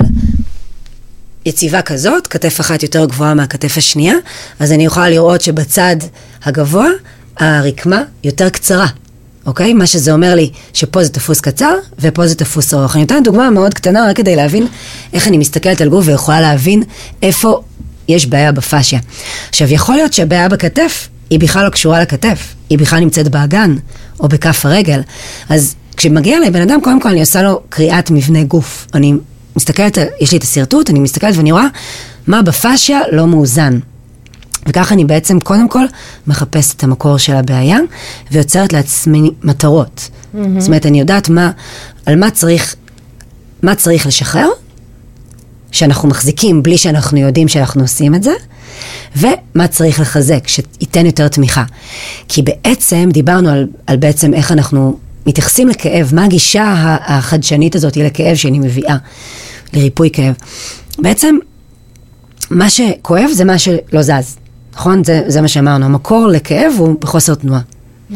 יציבה כזאת, כתף אחת יותר גבוהה מהכתף השנייה, אז אני יכולה לראות שבצד הגבוה, הרקמה יותר קצרה. אוקיי? מה שזה אומר לי שפה זה תפוס קצר, ופה זה תפוס ארוך. אני נותנת דוגמה מאוד קטנה, רק כדי להבין איך אני מסתכלת על גוף, ויכולה להבין איפה יש בעיה בפאשיה. עכשיו, יכול להיות שהבעיה בכתף, היא בכלל לא קשורה לכתף. היא בכלל נמצאת באגן, או בכף הרגל. אז כשמגיע לי בן אדם, קודם כל אני עושה לו קריאת מבנה גוף. אני מסתכלת, יש לי את הסרטוט, אני מסתכלת ואני רואה מה בפאשיה לא מאוזן. וכך אני בעצם קודם כל מחפשת את המקור של הבעיה, ויוצרת לעצמי מטרות. Mm-hmm. זאת אומרת, אני יודעת מה, על מה צריך, מה צריך לשחרר, שאנחנו מחזיקים בלי שאנחנו יודעים שאנחנו עושים את זה, ומה צריך לחזק, שייתן יותר תמיכה. כי בעצם דיברנו על, על בעצם איך אנחנו מתייחסים לכאב, מה הגישה החדשנית הזאת לכאב שאני מביאה, לריפוי כאב. בעצם, מה שכואב זה מה שלא זז. נכון? זה, זה מה שאמרנו. המקור לכאב הוא בחוסר תנועה. Mm-hmm.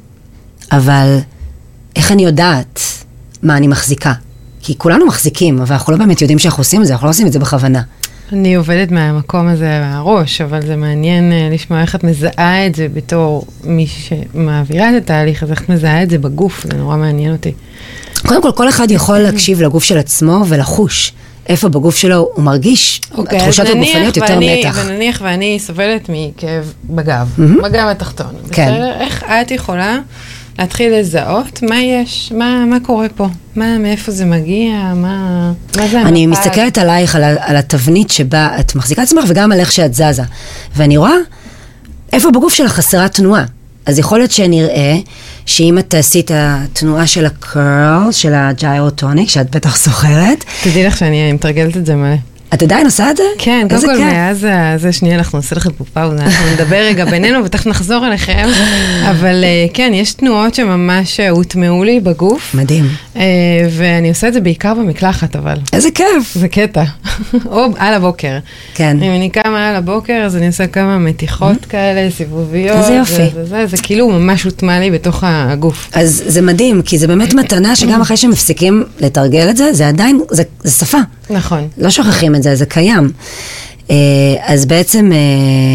אבל איך אני יודעת מה אני מחזיקה? כי כולנו מחזיקים, אבל אנחנו לא באמת יודעים שאנחנו עושים את זה, אנחנו לא עושים את זה בכוונה. אני עובדת מהמקום הזה מהראש, אבל זה מעניין לשמוע איך את מזהה את זה בתור מי שמעבירה את התהליך, אז איך את מזהה את זה בגוף, זה נורא מעניין אותי. קודם כל, כל אחד יכול להקשיב לגוף של עצמו ולחוש איפה בגוף שלו הוא מרגיש, okay, התחושות הגופניות יותר ואני, מתח. ונניח ואני סובלת מכאב בגב, mm-hmm. בגב התחתון. כן. בסדר? איך את יכולה להתחיל לזהות מה יש, מה, מה קורה פה, מה, מאיפה זה מגיע, מה, מה זה המפל? אני מסתכלת עלייך, על, על התבנית שבה את מחזיקה עצמך, וגם על איך שאת זזה. ואני רואה איפה בגוף שלך חסרה תנועה. אז יכול להיות שנראה שאם את תעשי את התנועה של הקרל, של הג'ירוטוניק, שאת בטח זוכרת. תדעי לך שאני מתרגלת את זה מלא. את עדיין עושה את זה? כן, קודם כל מאז זה שנייה, אנחנו נעשה לכם פה פאוזה, אנחנו נדבר רגע בינינו ותכף נחזור אליכם, אבל כן, יש תנועות שממש הוטמעו לי בגוף. מדהים. ואני עושה את זה בעיקר במקלחת, אבל. איזה כיף. זה קטע. או על הבוקר. כן. אם אני קמה על הבוקר, אז אני עושה כמה מתיחות כאלה, סיבוביות. איזה יופי. זה כאילו ממש הוטמע לי בתוך הגוף. אז זה מדהים, כי זה באמת מתנה שגם אחרי שמפסיקים לתרגל את זה, זה עדיין, זה שפה. נכון. לא שוכחים את זה, זה קיים. אז בעצם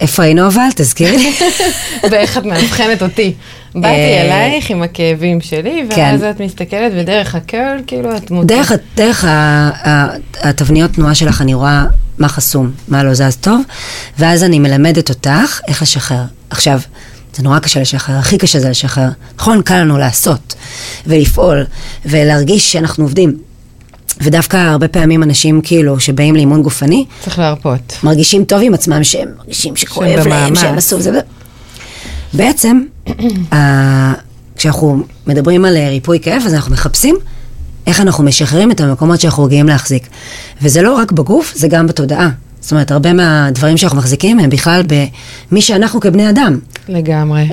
איפה היינו אבל? תזכירי לי. ואיך את מאבחנת אותי. באתי אלייך עם הכאבים שלי, ואז את מסתכלת, ודרך הכל, כאילו את מוצאת. דרך, דרך התבניות תנועה שלך, אני רואה מה חסום, מה לא זז טוב, ואז אני מלמדת אותך איך לשחרר. עכשיו, זה נורא קשה לשחרר, הכי קשה זה לשחרר. נכון, קל לנו לעשות, ולפעול, ולהרגיש שאנחנו עובדים. ודווקא הרבה פעמים אנשים כאילו שבאים לאימון גופני, צריך להרפות. מרגישים טוב עם עצמם, שהם מרגישים שכואב להם, שהם עשו זה. בעצם, כשאנחנו מדברים על ריפוי כאב, אז אנחנו מחפשים איך אנחנו משחררים את המקומות שאנחנו רגילים להחזיק. וזה לא רק בגוף, זה גם בתודעה. זאת אומרת, הרבה מהדברים שאנחנו מחזיקים הם בכלל במי שאנחנו כבני אדם. לגמרי.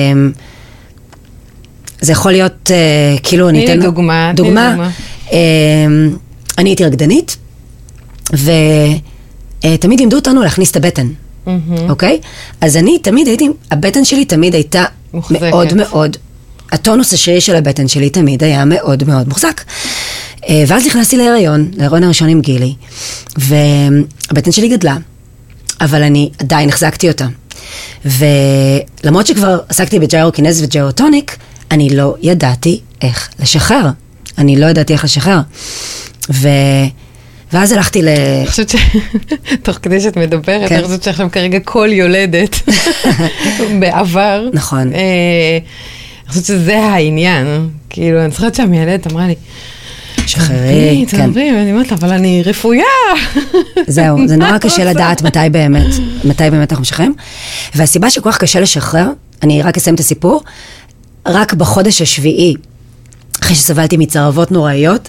זה יכול להיות, כאילו, אני אתן דוגמה. דוגמה. אני הייתי רקדנית, ותמיד לימדו אותנו להכניס את הבטן. אוקיי? אז אני תמיד הייתי, הבטן שלי תמיד הייתה מאוד מאוד, הטונוס השרירי של הבטן שלי תמיד היה מאוד מאוד מוחזק. ואז נכנסתי להיריון, להיריון הראשון עם גילי, והבטן שלי גדלה, אבל אני עדיין החזקתי אותה. ולמרות שכבר עסקתי בג'יירוקינז וג'יירוטוניק, אני לא ידעתי איך לשחרר. אני לא ידעתי איך לשחרר. ו... ואז הלכתי ל... אני חושבת ש... תוך כדי שאת מדברת, אני חושבת שעכשיו כרגע כל יולדת בעבר. נכון. אני חושבת שזה העניין. כאילו, אני זוכרת שהמיילדת אמרה לי, שחררי, כן. תעברי, ואני אומרת לה, אבל אני רפויה. זהו, זה נורא קשה לדעת מתי באמת, מתי באמת אנחנו משחררים. והסיבה שכל כך קשה לשחרר, אני רק אסיים את הסיפור, רק בחודש השביעי, אחרי שסבלתי מצרבות נוראיות,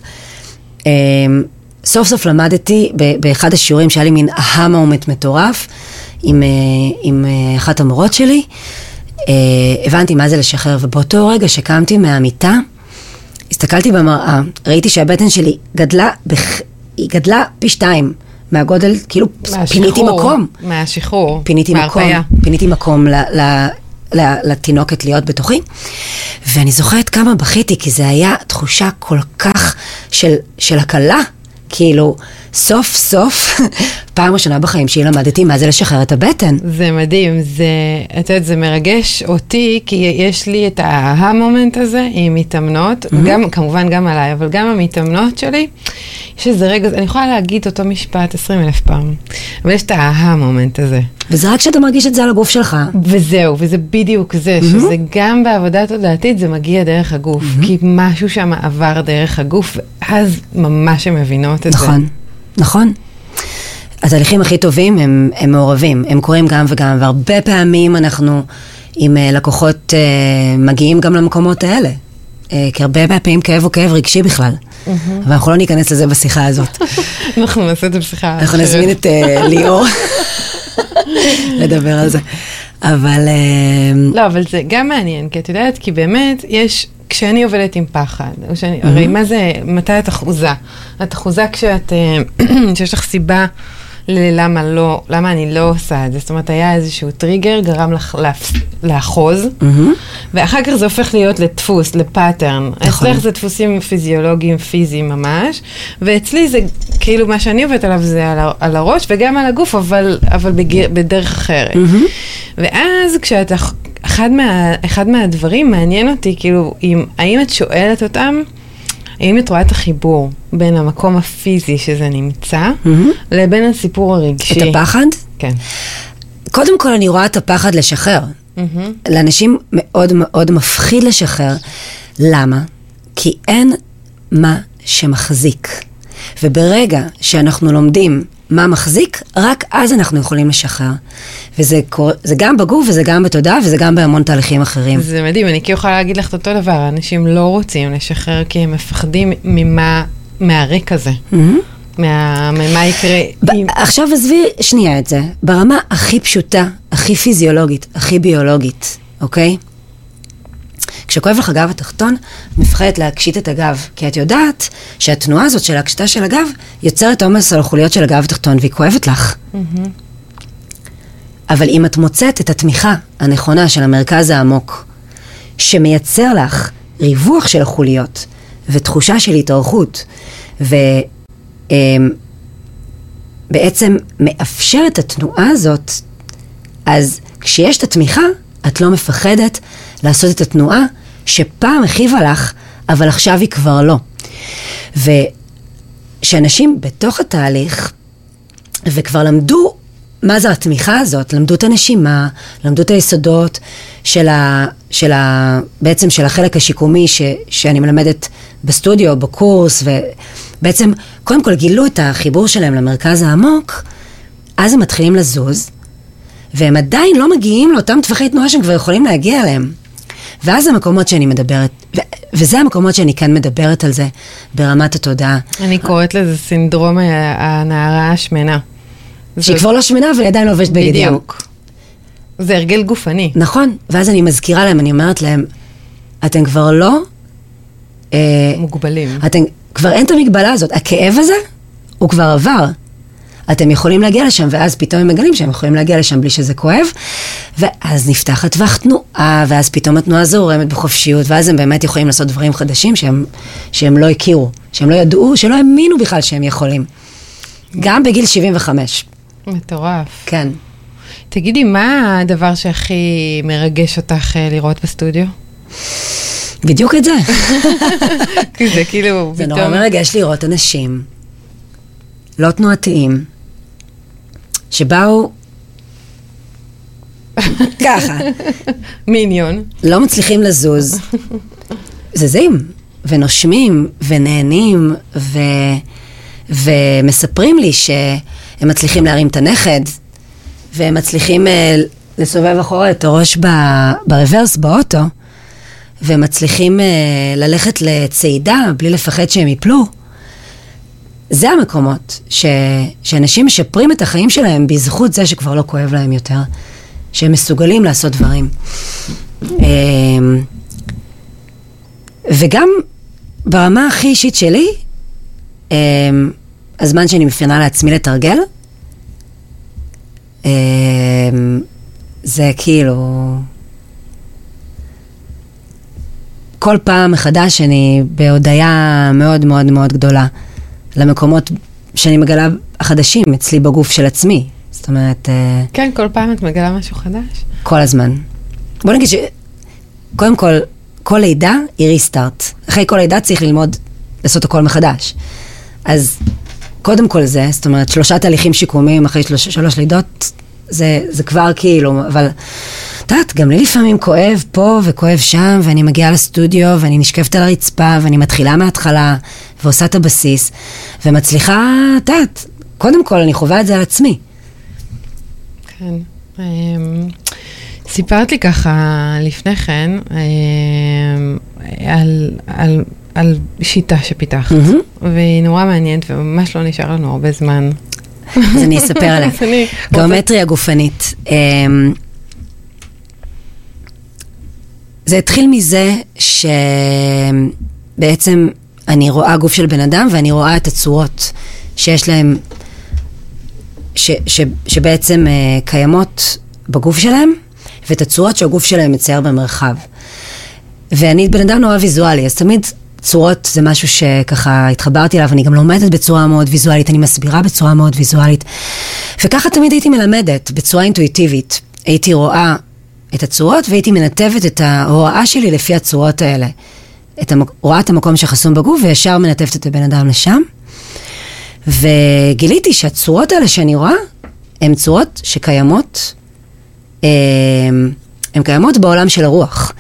סוף סוף למדתי באחד השיעורים שהיה לי מין אהה מומנט מטורף, עם, עם אחת המורות שלי, הבנתי מה זה לשחרר, ובאותו רגע שקמתי מהמיטה, הסתכלתי במראה, ראיתי שהבטן שלי גדלה, בח... היא גדלה פי שתיים מהגודל, כאילו פיניתי מקום. מהשחרור, פיניתי מקום, פיניתי מקום ל... ל... לתינוקת להיות בתוכי, ואני זוכרת כמה בכיתי, כי זה היה תחושה כל כך של, של הקלה, כאילו סוף סוף, פעם ראשונה בחיים שהיא למדתי מה זה לשחרר את הבטן. זה מדהים, זה, את יודעת, זה מרגש אותי, כי יש לי את המומנט הזה עם מתאמנות, mm-hmm. גם, כמובן גם עליי, אבל גם המתאמנות שלי, יש איזה רגע, אני יכולה להגיד אותו משפט עשרים אלף פעם, אבל יש את המומנט הזה. וזה רק שאתה מרגיש את זה על הגוף שלך. וזהו, וזה בדיוק זה, mm-hmm. שזה גם בעבודה תודעתית, זה מגיע דרך הגוף, mm-hmm. כי משהו שם עבר דרך הגוף, ואז ממש הם מבינות את נכון, זה. נכון, נכון. התהליכים הכי טובים הם, הם מעורבים, הם קורים גם וגם, והרבה פעמים אנחנו עם לקוחות מגיעים גם למקומות האלה, כי הרבה פעמים כאב או כאב רגשי בכלל, אבל אנחנו לא ניכנס לזה בשיחה הזאת. אנחנו נעשה את זה בשיחה. אנחנו נזמין את ליאור לדבר על זה, אבל... לא, אבל זה גם מעניין, כי את יודעת, כי באמת יש... כשאני עובדת עם פחד, או שאני, mm-hmm. הרי מה זה, מתי את אחוזה? את אחוזה כשאת, שיש לך סיבה ללמה לא, למה אני לא עושה את זה. זאת אומרת, היה איזשהו טריגר, גרם לך לאחוז, mm-hmm. ואחר כך זה הופך להיות לדפוס, לפאטרן. נכון. אצלך זה דפוסים פיזיולוגיים, פיזיים ממש, ואצלי זה, כאילו מה שאני עובדת עליו זה על, על הראש, וגם על הגוף, אבל, אבל בגיר, בדרך אחרת. Mm-hmm. ואז כשאת... אחד, מה, אחד מהדברים מעניין אותי, כאילו, אם, האם את שואלת אותם, האם את רואה את החיבור בין המקום הפיזי שזה נמצא, mm-hmm. לבין הסיפור הרגשי? את הפחד? כן. קודם כל אני רואה את הפחד לשחרר. Mm-hmm. לאנשים מאוד מאוד מפחיד לשחרר. למה? כי אין מה שמחזיק. וברגע שאנחנו לומדים מה מחזיק, רק אז אנחנו יכולים לשחרר. וזה זה גם בגוף, וזה גם בתודעה, וזה גם בהמון תהליכים אחרים. זה מדהים, אני כאילו יכולה להגיד לך את אותו דבר, אנשים לא רוצים לשחרר, כי הם מפחדים ממה, מהריק הזה. Mm-hmm. מה, ממה יקרה. ב- עכשיו עזבי שנייה את זה, ברמה הכי פשוטה, הכי פיזיולוגית, הכי ביולוגית, אוקיי? כשכואב לך הגב התחתון, מפחדת להקשיט את הגב, כי את יודעת שהתנועה הזאת של ההקשתה של הגב יוצרת עומס על החוליות של הגב התחתון, והיא כואבת לך. Mm-hmm. אבל אם את מוצאת את התמיכה הנכונה של המרכז העמוק, שמייצר לך ריווח של החוליות, ותחושה של התארכות, ובעצם מאפשר את התנועה הזאת אז כשיש את התמיכה, את לא מפחדת לעשות את התנועה שפעם הכיבה לך, אבל עכשיו היא כבר לא. ושאנשים בתוך התהליך, וכבר למדו מה זה התמיכה הזאת, למדו את הנשימה, למדו את היסודות של ה, של ה, בעצם של החלק השיקומי ש, שאני מלמדת בסטודיו, בקורס, ובעצם קודם כל גילו את החיבור שלהם למרכז העמוק, אז הם מתחילים לזוז, והם עדיין לא מגיעים לאותם טווחי תנועה שהם כבר יכולים להגיע אליהם. ואז המקומות שאני מדברת, ו- וזה המקומות שאני כאן מדברת על זה, ברמת התודעה. אני קוראת לזה סינדרום הנערה השמנה. שהיא כבר לא שמנה, אבל היא עדיין לא עובדת בגד ים. בדיוק. זה הרגל גופני. נכון, ואז אני מזכירה להם, אני אומרת להם, אתם כבר לא... מוגבלים. אתם, כבר אין את המגבלה הזאת. הכאב הזה, הוא כבר עבר. אתם יכולים להגיע לשם, ואז פתאום הם מגלים שהם יכולים להגיע לשם בלי שזה כואב, ואז נפתח הטווח תנועה, ואז פתאום התנועה זורמת בחופשיות, ואז הם באמת יכולים לעשות דברים חדשים שהם, שהם לא הכירו, שהם לא ידעו, שלא האמינו בכלל שהם יכולים. גם בגיל שבעים וחמש. מטורף. כן. תגידי, מה הדבר שהכי מרגש אותך לראות בסטודיו? בדיוק את זה. כי זה כאילו... זה נורא מרגש לראות אנשים לא תנועתיים, שבאו ככה. מיניון. לא מצליחים לזוז. זזים, ונושמים, ונהנים, ו... ומספרים לי שהם מצליחים להרים את הנכד, והם מצליחים uh, לסובב אחורה את הראש ב- ברוורס, באוטו, והם מצליחים uh, ללכת לצעידה בלי לפחד שהם יפלו. זה המקומות ש... שאנשים משפרים את החיים שלהם בזכות זה שכבר לא כואב להם יותר, שהם מסוגלים לעשות דברים. וגם ברמה הכי אישית שלי, הזמן שאני מפיינה לעצמי לתרגל, זה כאילו... כל פעם מחדש אני בהודעה מאוד מאוד מאוד גדולה למקומות שאני מגלה החדשים אצלי בגוף של עצמי. זאת אומרת... כן, כל פעם את מגלה משהו חדש? כל הזמן. בוא נגיד שקודם כל, כל לידה היא ריסטארט. אחרי כל לידה צריך ללמוד לעשות הכל מחדש. אז קודם כל זה, זאת אומרת, שלושה תהליכים שיקומיים אחרי שלוש, שלוש לידות, זה, זה כבר כאילו, אבל... תעת, גם לי לפעמים כואב פה וכואב שם, ואני מגיעה לסטודיו, ואני נשכבת על הרצפה, ואני מתחילה מההתחלה, ועושה את הבסיס, ומצליחה, תעת, קודם כל אני חווה את זה על עצמי. כן. סיפרת לי ככה לפני כן, על, על, על שיטה שפיתחת, והיא נורא מעניינת, וממש לא נשאר לנו הרבה זמן. אז אני אספר עליה. גיאומטריה גופנית. זה התחיל מזה שבעצם אני רואה גוף של בן אדם, ואני רואה את הצורות שיש להם, ש, ש, שבעצם uh, קיימות בגוף שלהם, ואת הצורות שהגוף שלהם מצייר במרחב. ואני בן אדם נורא ויזואלי, אז תמיד צורות זה משהו שככה התחברתי אליו, אני גם לומדת בצורה מאוד ויזואלית, אני מסבירה בצורה מאוד ויזואלית, וככה תמיד הייתי מלמדת בצורה אינטואיטיבית. הייתי רואה את הצורות, והייתי מנתבת את ההוראה שלי לפי הצורות האלה. את המק... רואה את המקום שחסום בגוף, וישר מנתבת את הבן אדם לשם. וגיליתי שהצורות האלה שאני רואה, הן צורות שקיימות, הן קיימות בעולם של הרוח.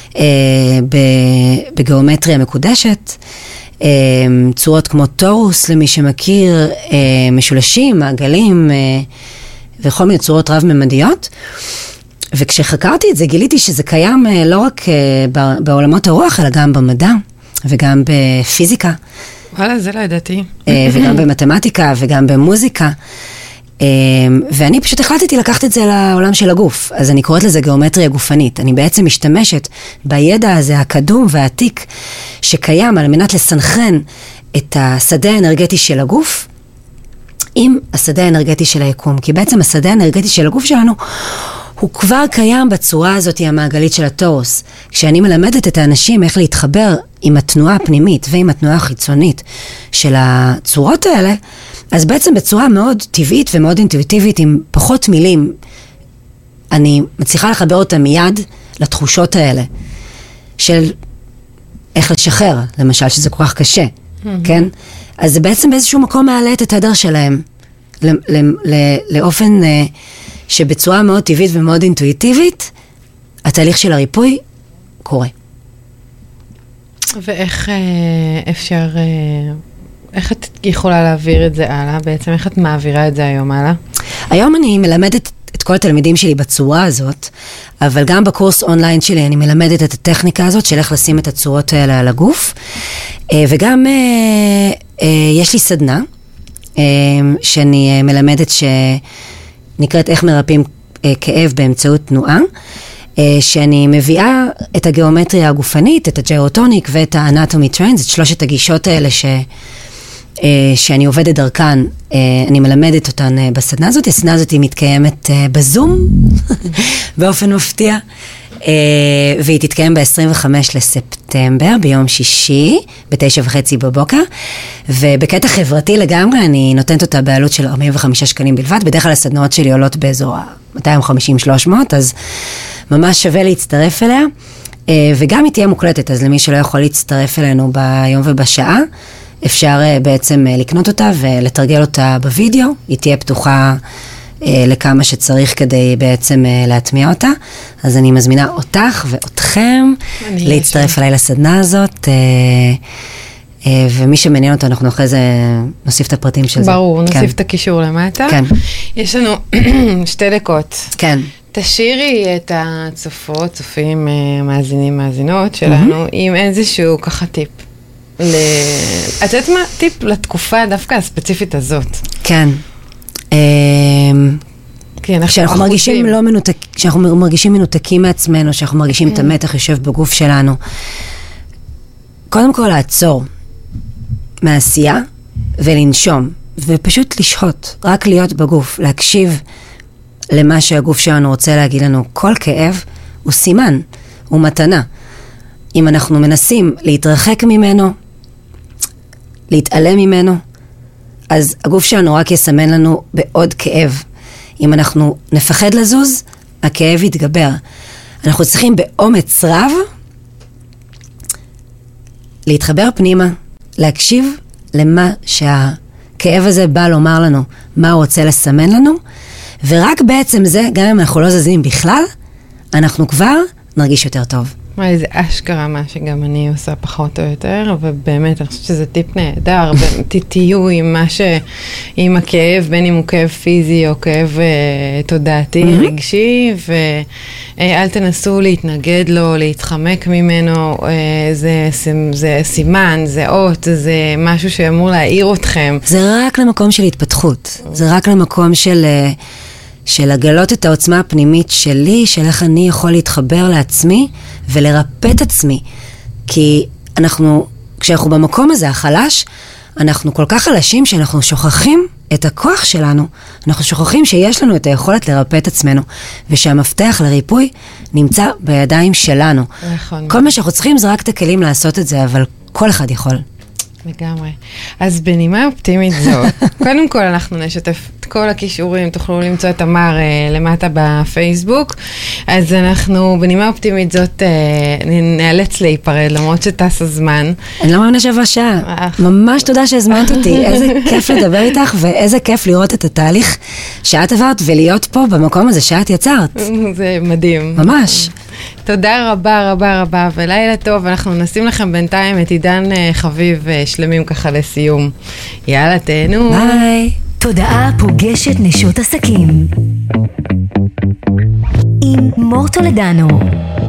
בגיאומטריה מקודשת, צורות כמו טורוס, למי שמכיר, משולשים, מעגלים, וכל מיני צורות רב-ממדיות. וכשחקרתי את זה, גיליתי שזה קיים לא רק בעולמות הרוח, אלא גם במדע, וגם בפיזיקה. וואלה, זה לא ידעתי. וגם במתמטיקה, וגם במוזיקה. ואני פשוט החלטתי לקחת את זה לעולם של הגוף. אז אני קוראת לזה גיאומטריה גופנית. אני בעצם משתמשת בידע הזה, הקדום והעתיק, שקיים על מנת לסנכרן את השדה האנרגטי של הגוף, עם השדה האנרגטי של היקום. כי בעצם השדה האנרגטי של הגוף שלנו, הוא כבר קיים בצורה הזאת המעגלית של הטורוס. כשאני מלמדת את האנשים איך להתחבר עם התנועה הפנימית ועם התנועה החיצונית של הצורות האלה, אז בעצם בצורה מאוד טבעית ומאוד אינטואיטיבית, עם פחות מילים, אני מצליחה לחבר אותה מיד לתחושות האלה, של איך לשחרר, למשל, שזה כל כך קשה, mm-hmm. כן? אז זה בעצם באיזשהו מקום מעלה את התדר שלהם, ל- ל- ל- לאופן uh, שבצורה מאוד טבעית ומאוד אינטואיטיבית, התהליך של הריפוי קורה. ואיך uh, אפשר, uh, איך את יכולה להעביר את זה הלאה? בעצם איך את מעבירה את זה היום הלאה? היום אני מלמדת את כל התלמידים שלי בצורה הזאת, אבל גם בקורס אונליין שלי אני מלמדת את הטכניקה הזאת של איך לשים את הצורות האלה על הגוף, וגם יש לי סדנה שאני מלמדת שנקראת איך מרפאים כאב באמצעות תנועה, שאני מביאה את הגיאומטריה הגופנית, את הג'ירוטוניק ואת האנטומי טרנס, את שלושת הגישות האלה ש... שאני עובדת דרכן, אני מלמדת אותן בסדנה הזאת. הסדנה הזאת היא מתקיימת בזום, באופן מפתיע, והיא תתקיים ב-עשרים וחמישה לספטמבר, ביום שישי, בתשע וחצי בבוקר, ובקטע חברתי לגמרי, אני נותנת אותה בעלות של ארבעים וחמישה שקלים בלבד, בדרך כלל הסדנאות שלי עולות באזור מאתיים וחמישים שלוש מאות, אז ממש שווה להצטרף אליה, וגם היא תהיה מוקלטת, אז למי שלא יכול להצטרף אלינו ביום ובשעה, אפשר בעצם לקנות אותה ולתרגל אותה בווידאו, היא תהיה פתוחה לכמה שצריך כדי בעצם להטמיע אותה, אז אני מזמינה אותך ואותכם להצטרף אליי לסדנה הזאת, ומי שמעניין אותו אנחנו אחרי זה נוסיף את הפרטים של זה. ברור, נוסיף את הקישור למטה. כן. יש לנו שתי דקות. כן. תשאירי את הצופות, צופים, מאזינים, מאזינות שלנו, עם איזשהו ככה טיפ. את יודעת מה? טיפ לתקופה דווקא הספציפית הזאת. כן. כשאנחנו מרגישים לא מנותק, כשאנחנו מרגישים מנותקים מעצמנו, כשאנחנו מרגישים את המתח יושב בגוף שלנו, קודם כל לעצור מעשייה ולנשום, ופשוט לשהות, רק להיות בגוף, להקשיב למה שהגוף שלנו רוצה להגיד לנו. כל כאב הוא סימן, הוא מתנה. אם אנחנו מנסים להתרחק ממנו, להתעלם ממנו, אז הגוף שלנו רק יסמן לנו בעוד כאב. אם אנחנו נפחד לזוז, הכאב יתגבר. אנחנו צריכים באומץ רב להתחבר פנימה, להקשיב למה שהכאב הזה בא לומר לנו, מה הוא רוצה לסמן לנו, ורק בעצם זה, גם אם אנחנו לא זזים בכלל, אנחנו כבר נרגיש יותר טוב. מה, איזה אשכרה מה שגם אני עושה פחות או יותר, ובאמת אני חושבת שזה טיפ נהדר, תהיו עם מה ש... עם הכאב, בין אם הוא כאב פיזי או כאב uh, תודעתי, mm-hmm. רגשי, ואל תנסו להתנגד לו, להתחמק ממנו, uh, זה, זה סימן, זה אות, זה משהו שאמור להעיר אתכם. זה רק למקום של התפתחות, זה רק למקום של... Uh... של לגלות את העוצמה הפנימית שלי, של איך אני יכול להתחבר לעצמי ולרפא את עצמי. כי אנחנו, כשאנחנו במקום הזה, החלש, אנחנו כל כך חלשים שאנחנו שוכחים את הכוח שלנו. אנחנו שוכחים שיש לנו את היכולת לרפא את עצמנו, ושהמפתח לריפוי נמצא בידיים שלנו. נכון. כל מה שאנחנו צריכים זה רק את הכלים לעשות את זה, אבל כל אחד יכול. לגמרי. אז בנימה אופטימית זאת, קודם כל אנחנו נשתף את כל הכישורים, תוכלו למצוא את אמר uh, למטה בפייסבוק, אז אנחנו בנימה אופטימית זאת uh, נאלץ להיפרד, למרות שטס הזמן. אני לא מאמינה שבע שעה. ממש תודה שהזמנת אותי, איזה כיף לדבר איתך, ואיזה כיף לראות את התהליך שאת עברת, ולהיות פה במקום הזה שאת יצרת. זה מדהים. ממש. תודה רבה רבה רבה, ולילה טוב. אנחנו נשים לכם בינתיים את עידן חביב שלמים ככה לסיום. יאללה, תהנו. ביי. תודעה פוגשת נשות עסקים עם מור טולדנו.